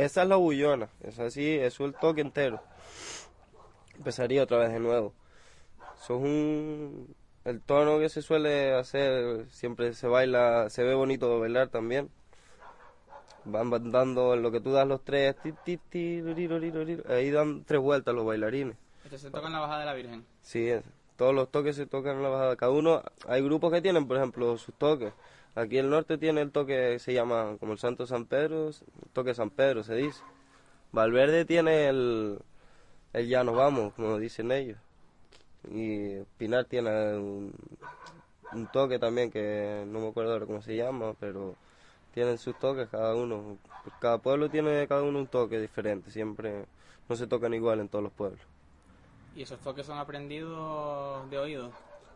Esa es la bullona, es así, eso es el toque entero. Empezaría otra vez de nuevo. Eso es el tono que se suele hacer, siempre se baila, se ve bonito bailar también. Van dando en lo que tú das los tres, ahí dan 3 vueltas los bailarines. Esto se toca en la bajada de la Virgen. Sí, todos los toques se tocan en la bajada. Cada uno, hay grupos que tienen, por ejemplo, sus toques. Aquí el norte tiene el toque que se llama como el Santo San Pedro, el toque San Pedro se dice. Valverde tiene el Ya nos vamos, como dicen ellos. Y Pinar tiene un toque también que no me acuerdo ahora cómo se llama, pero tienen sus toques cada uno. Cada pueblo tiene cada uno un toque diferente, siempre no se tocan igual en todos los pueblos. ¿Y esos toques son aprendidos de oído?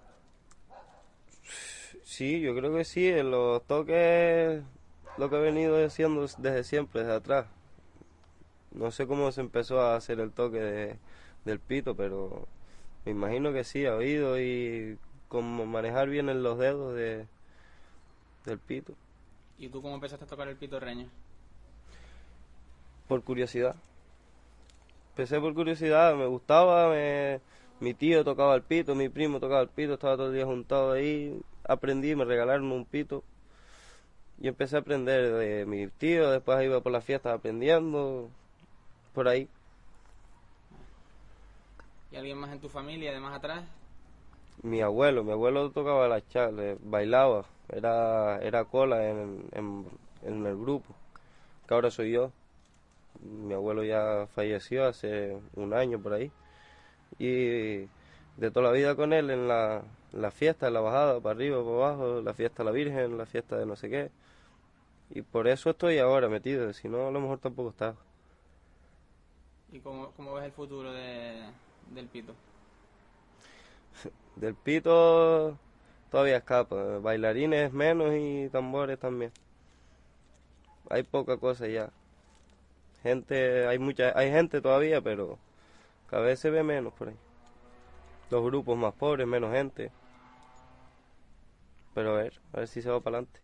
Sí, yo creo que sí, en los toques lo que he venido haciendo desde siempre, desde atrás. No sé cómo se empezó a hacer el toque del pito, pero me imagino que sí, a oído y como manejar bien en los dedos del pito. ¿Y tú cómo empezaste a tocar el pitorreño? Por curiosidad. Empecé por curiosidad, me gustaba, mi tío tocaba el pito, mi primo tocaba el pito, estaba todo el día juntado ahí, aprendí, me regalaron un pito y empecé a aprender de mi tío, después iba por las fiestas aprendiendo, por ahí. ¿Y alguien más en tu familia, de más atrás? Mi abuelo tocaba la charla, bailaba, era cola en el grupo, que ahora soy yo. Mi abuelo ya falleció hace un año por ahí. Y de toda la vida con él en la fiesta, en la bajada, para arriba, para abajo, la fiesta de la Virgen, la fiesta de no sé qué. Y por eso estoy ahora metido, si no a lo mejor tampoco estaba. ¿Y cómo ves el futuro del pito? Del pito todavía escapa, bailarines menos y tambores también. Hay poca cosa ya. Hay gente todavía, pero cada vez se ve menos por ahí. Los grupos más pobres, menos gente. Pero a ver si se va para adelante.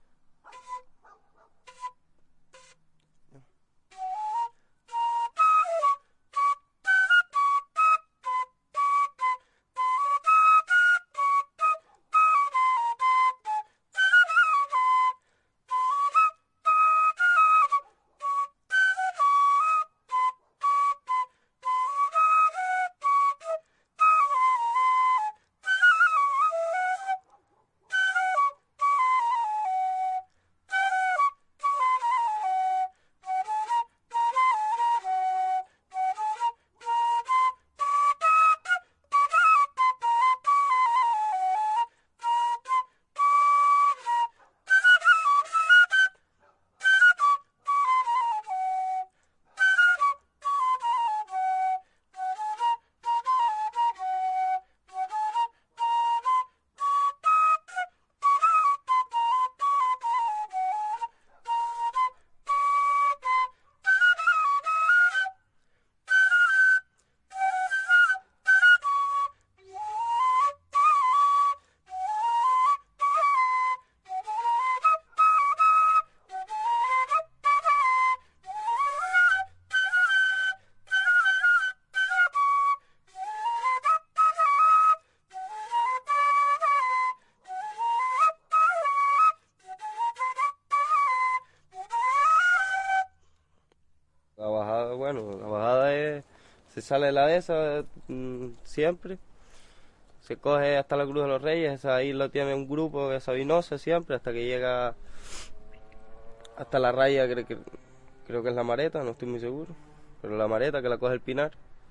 La bajada, bueno, la bajada se sale de la dehesa siempre, se coge hasta la Cruz de los Reyes, ahí lo tiene un grupo de Sabinosa siempre, hasta que llega hasta la raya, creo que es la Mareta, no estoy muy seguro, pero la Mareta que la coge el Pinar,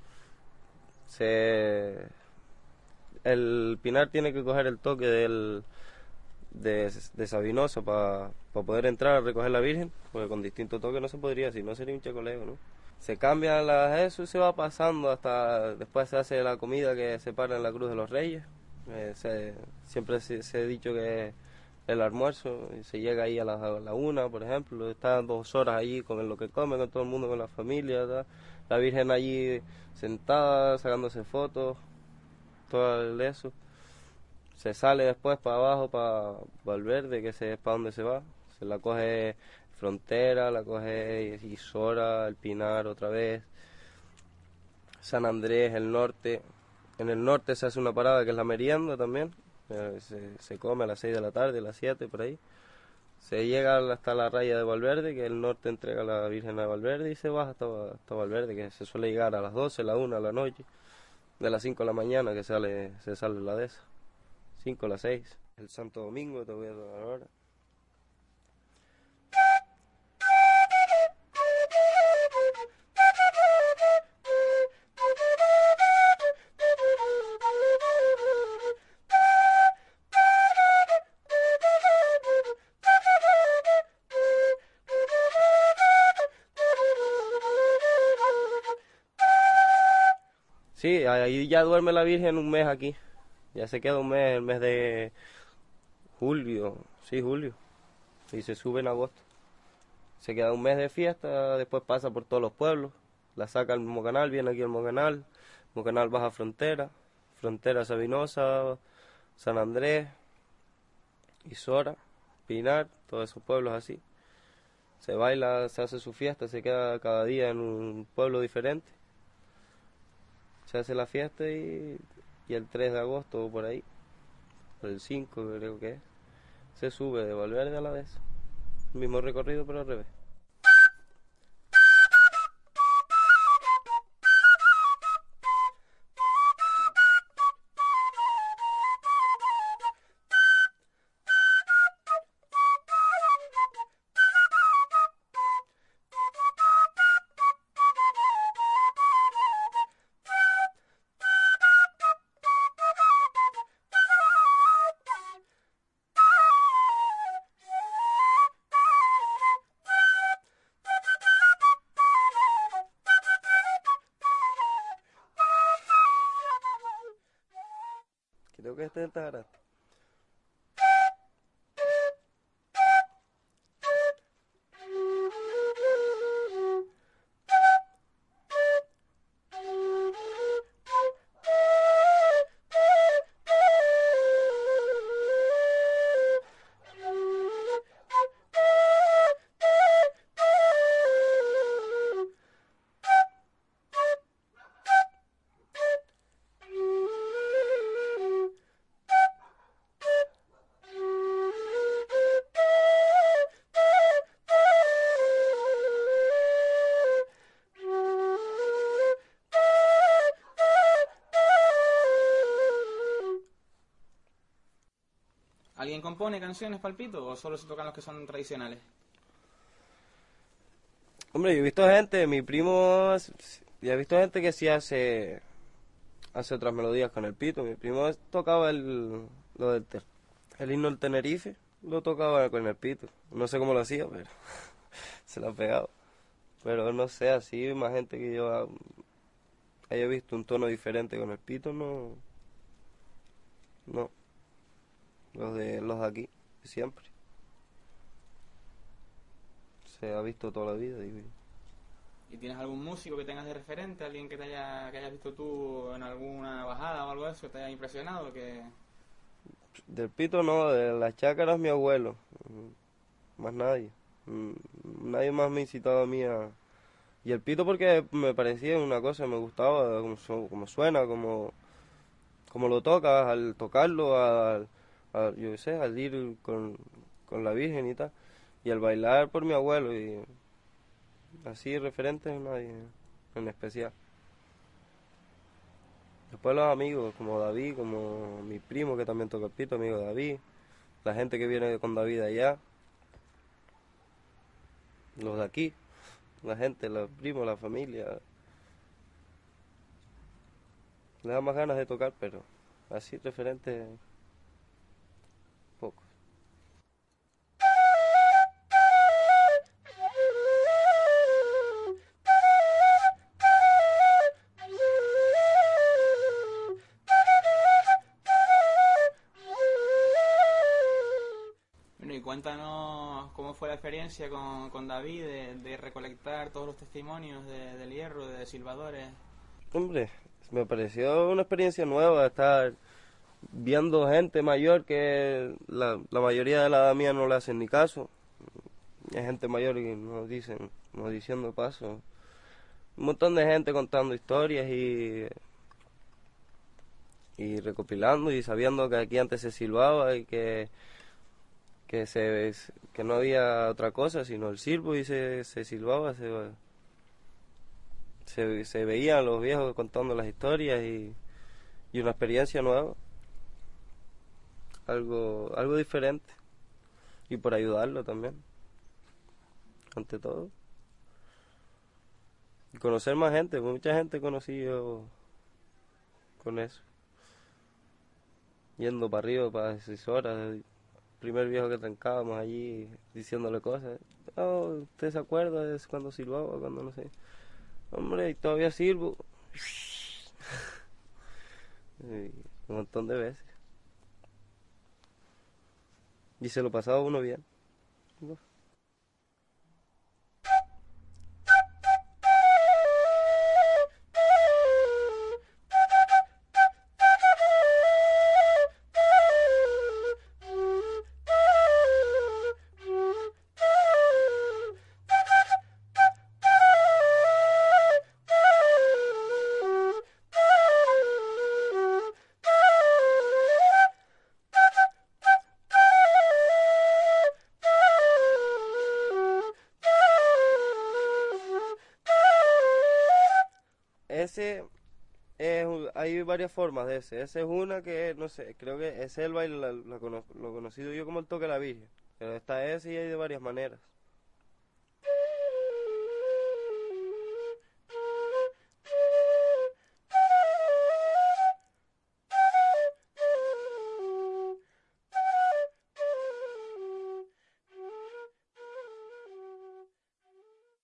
el Pinar tiene que coger el toque de Sabinosa para poder entrar a recoger la Virgen, porque con distintos toques no se podría, si no sería un chacoleo, ¿no? Se cambian eso y se va pasando hasta después se hace la comida que se para en la Cruz de los Reyes. Siempre se ha dicho que el almuerzo, y se llega ahí a la 1, por ejemplo, están 2 horas allí con lo que comen, con todo el mundo, con la familia, ¿tá? La Virgen allí sentada, sacándose fotos, todo eso. Se sale después para abajo, para Valverde, que es para donde se va. Se la coge Frontera, la coge Isora, El Pinar otra vez, San Andrés, el norte. En el norte se hace una parada que es la merienda también, se come a las 6 de la tarde, a las 7 por ahí. Se llega hasta la raya de Valverde, que el norte entrega a la Virgen de Valverde y se baja hasta Valverde, que se suele llegar a las 12, la 1 de la noche, de las 5 de la mañana que se sale la de esa, 5 a las 6. El Santo Domingo te voy a dar ahora. Sí, ahí ya duerme la Virgen un mes aquí. Ya se queda un mes, el mes de julio, sí, julio. Y se sube en agosto. Se queda un mes de fiesta, después pasa por todos los pueblos. La saca al Mocanal, viene aquí al Mocanal. Mocanal baja Frontera. Frontera Sabinosa, San Andrés, Isora, Pinar, todos esos pueblos así. Se baila, se hace su fiesta, se queda cada día en un pueblo diferente. Se hace la fiesta y el 3 de agosto o por ahí, por el 5 creo que es, se sube de Valverde a la vez. Mismo recorrido pero al revés. Creo que este es el Tajarate. ¿Alguien compone canciones palpito o solo se tocan los que son tradicionales? Hombre, yo he visto gente, mi primo, ya he visto gente que sí hace otras melodías con el pito. Mi primo tocaba el himno del Tenerife, lo tocaba con el pito. No sé cómo lo hacía, pero se lo ha pegado. Pero no sé, así más gente que yo haya visto un tono diferente con el pito, no. No, los de aquí, siempre. Se ha visto toda la vida, digo yo. ¿Y tienes algún músico que tengas de referente? ¿Alguien que hayas visto tú en alguna bajada o algo de eso que te haya impresionado? Del pito no, de las chácaras mi abuelo. Más nadie. Nadie más me ha incitado a mí a... Y el pito porque me parecía una cosa, me gustaba como suena, como lo tocas, al tocarlo, yo qué sé, al ir con la Virgen y tal. Y al bailar por mi abuelo y así referentes nadie en especial. Después los amigos como David, como mi primo que también toca el pito, amigo David, la gente que viene con David allá, los de aquí, la gente, los primos, la familia. Le da más ganas de tocar, pero así referentes pocos. Bueno, y cuéntanos cómo fue la experiencia con David de recolectar todos los testimonios del hierro, de silbadores. Hombre, me pareció una experiencia nueva estar viendo gente mayor que la mayoría de la edad mía no le hacen ni caso. hay gente mayor y nos diciendo paso. Un montón de gente contando historias y recopilando y sabiendo que aquí antes se silbaba y que no había otra cosa sino el silbo y se silbaba, se veían los viejos contando las historias y una experiencia nueva, algo diferente y por ayudarlo también, ante todo. Y conocer más gente, mucha gente conocí yo con eso, yendo para arriba, para 6 horas, el primer viejo que trancábamos allí diciéndole cosas. Oh, ¿usted se acuerda de cuando silbaba, cuando no sé? Hombre, y todavía silbo. Y un montón de veces. Y se lo pasaba uno bien. Ese hay varias formas de ese. Ese es una que, no sé, creo que ese es el baile, lo conocido yo como el toque de la Virgen. Pero está ese y hay de varias maneras.